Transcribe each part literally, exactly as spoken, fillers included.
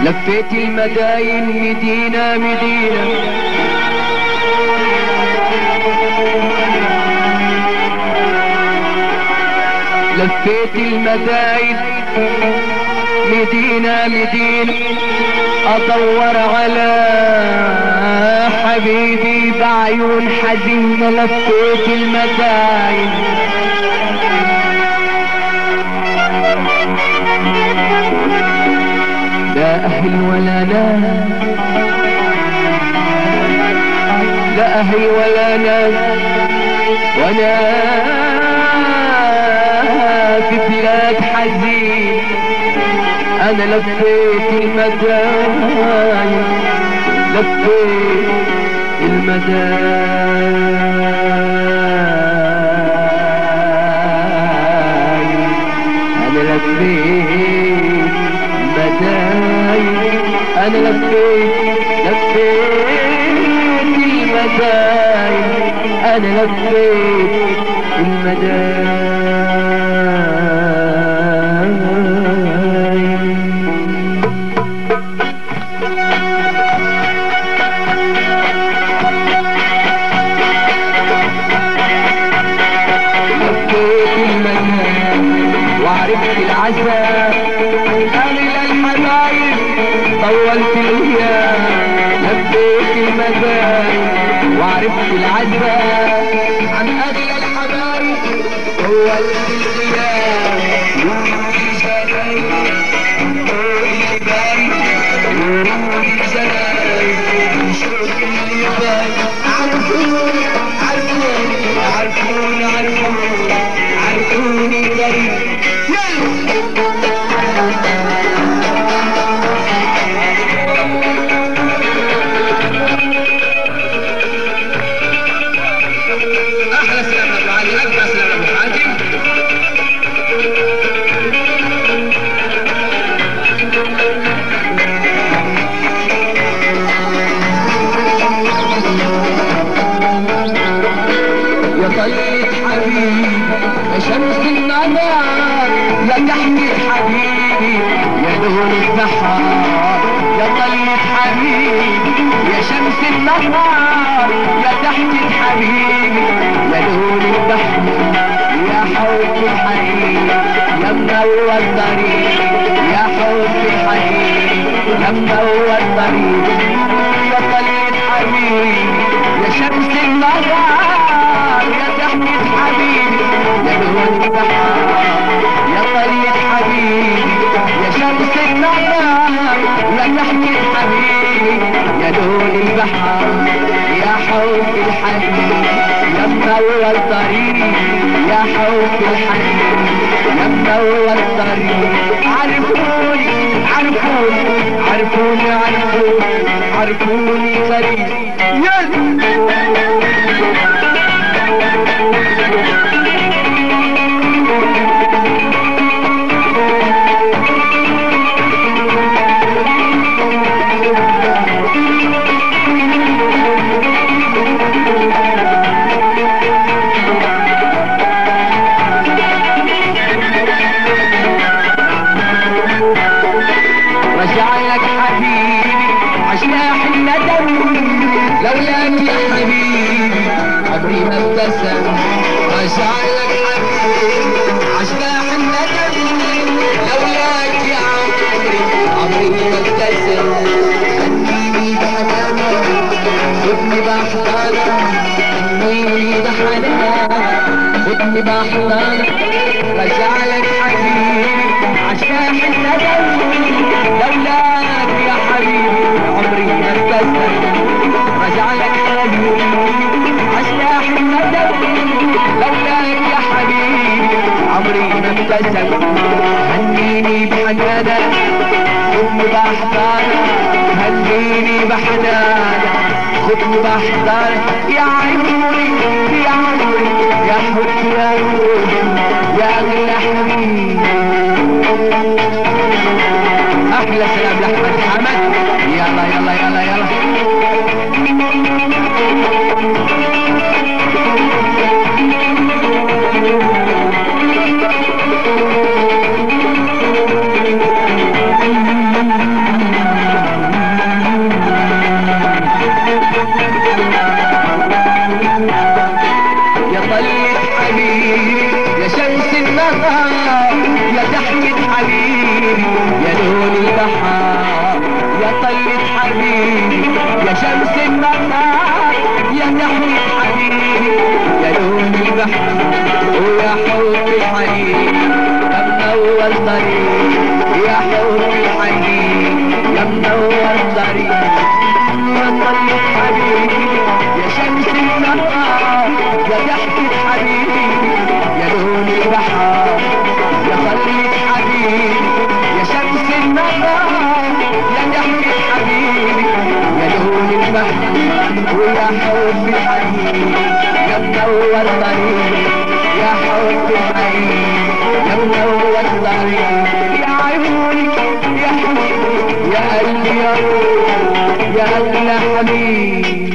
لفيت المداين مدينة مدينة لفيت المداين مدينة مدينة ادور على حبيبي بعيون حزينة. لفيت المداين لا اهل ولا ناس، لا اهل ولا ناس، وانا في بلاد حزين. انا لفيت المداين لفيت المداين انا لفيت المداين انا لفيت لفيت المداين انا لفيت المداين. وعرفت العزاء قليل الحبايب طولت الايام. لبيت المداين وعرفت العزاء عن اغلى الحبايب طولت الايام. نوري زمان نوري باين نوري زمان شوف اللي باين. عرفوني عرفوني عرفوني عرفوني عرفوني غريب. احلى سلام ابو علي، اجمل سلام ابو حاتم. يا طلة حبيبي يا شمس النهار يا ضحكة حبيبي يا نور النهار. يا طلة حبيبي يا شمس النهار يا ضحكة حبيبي يا نور البحر يا حب الحنين يا منور الطريق يا حب الحنين يا منور الطريق. يا طلة حبيبي يا شمس النهار يا ضحكة حبيبي يا نور البحر يا طلة حبيبي يا شمس النهار يا ضحكة حبيبي يا نور البحر يا حب الحنين يا منور الطريق يا حب الحنين يا منور الطريق. عرفوني عرفوني عرفوني عرفوني عرفوني غريب. رجعلك حبيبي عشاح الندم لولاك يا حبيبي عمري ما ابتسم. رجعلك حبيبي عشاح الندم لولاك يا عمري عمري ما ابتسم. خليني بحنانك خدني بحضانك خليني بحنانك خدني بحضانك. رجعلك حبيبي عشاح الندم لولاك يا حبيبي عمري ما ابتسم. رجعلك حبيبي عشاح الندم لولاك يا حبيبي عمري ما ابتسم. هنيني بحنانك خدني بحضانك هنيني بحنانك خدني بحضانك. يا عمري يا عمري يا حبي يا روحي يا اغلى حبيبي. احلى سلام لاحمد حمد. يلا يلا يلا يلا يا حب الحنين يا منور طريق يا طيب حبيبي يا شمس النهار يا ضحكة حبيبي يا لون البحر يا طيب حبيبي يا شمس النهار يا ضحكة حبيبي يا لون البحر ويا حب الحنين يا منور طريق يا حب الحنين يا منور طريق يا عيوني يا حبيبي يا قلبي يا روحي يا أغلى حبيب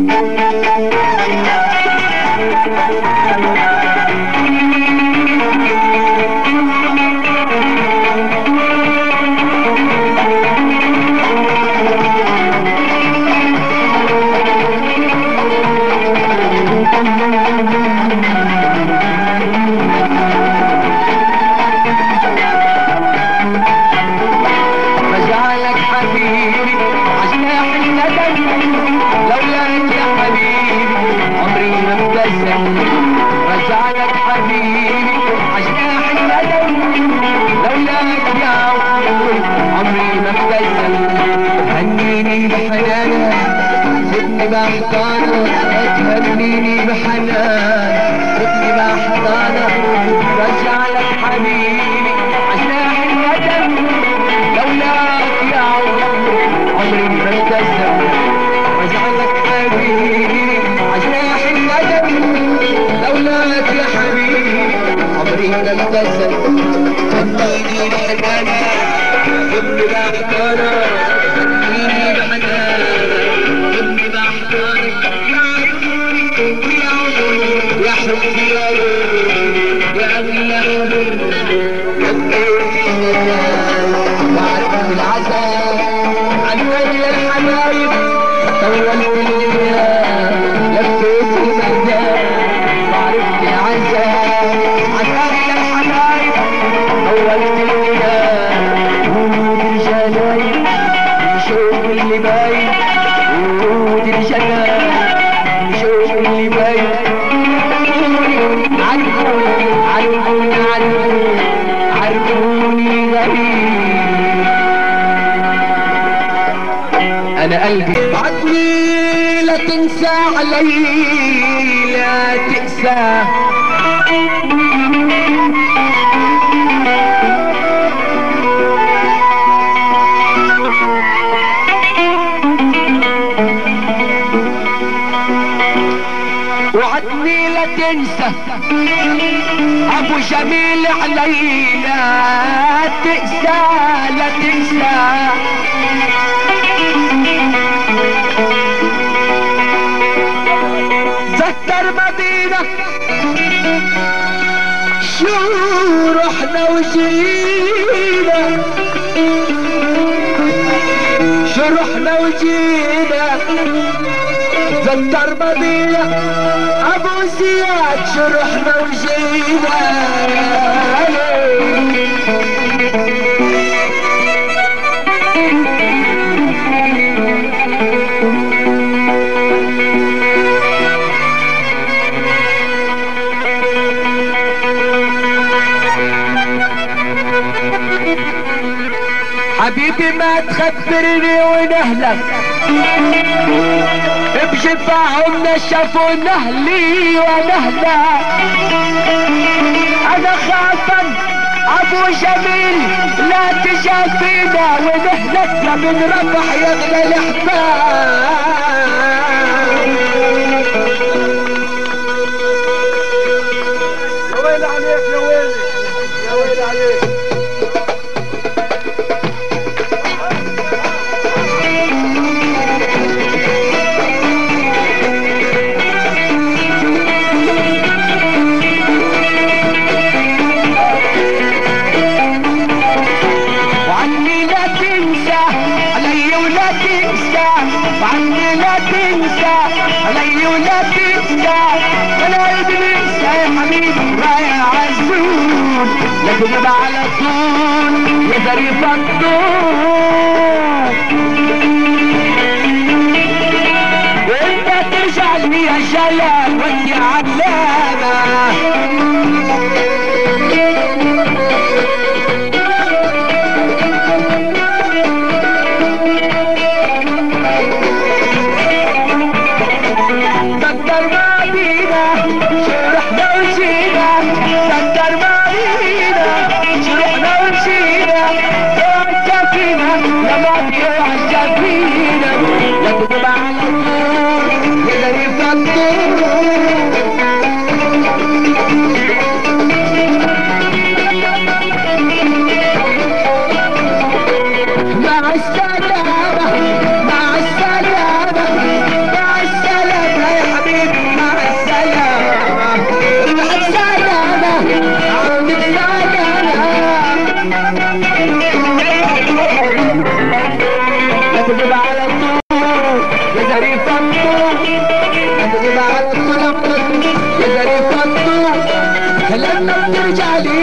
مجالك حبيبي عجناح الندم لولاك يا حبيبي عمري ما ابتسم رجعلك حبيبي عجناح الندم لولاك يا عمري عمري ما ابتسم هنيني بحنانك خدني بحضانك هنيني بحنانك خدني بحضانك رجعلك حبيبي عجناح الندم لولاك يا عمري عمري ما ابتسم رجعلك حبيبي عجناح الندم لولاك يا حبيبي عمري ما ابتسم هنيني بحنانك خدني بحضانك هنيني بحنانك خدني بحضانك يا عمري يا حبي يا روحي يا أغلى حبيبي وعرفت العذاب عن وجه الحبايب طولت الليل لفيت الميدان وعرفت العذاب عن وجه الحبايب طولت الليل ورود الجناين نشوف اللي باين ورود الجناين نشوف اللي باين عرفوني عرفوني عرفوني عرفوني غريب انا قلبي بعدني لا تنسى علي لا تقسى وعدني لا تنسى ابو جميل علي لا تقسى لا تنسى ذكر مدينة شو رحنا وجينا شو رحنا وجينا ذكر مدينة ابو زياد شو رحنا وجينا حبيبي ما تخبرني ونهلك بجفاهم نشفوا نهلي ونهلا انا خاطر ابو جميل لا تجافينا ونهلك من رفح يغلى الاحباب يا ويل عليك يا ويل يا ويل عليك وعني لا تنسى علي ولا تنسى ولا تنسى يا حبيبي رايح عالزون لا تغيب على طول يا ظريف الطول وانت ترجع لي يا جلال وانت علامة الصبر والسفينة لا تجيب على طول يا ظريف الطول مع السلامة مع السلامة مع السلامة يا حبيبي مع السلامة مع السلامة عود السلامة لا تجيب على طول يا ظريف الطول لا تجيب على طول يا ظريف الطول لما بترجع لي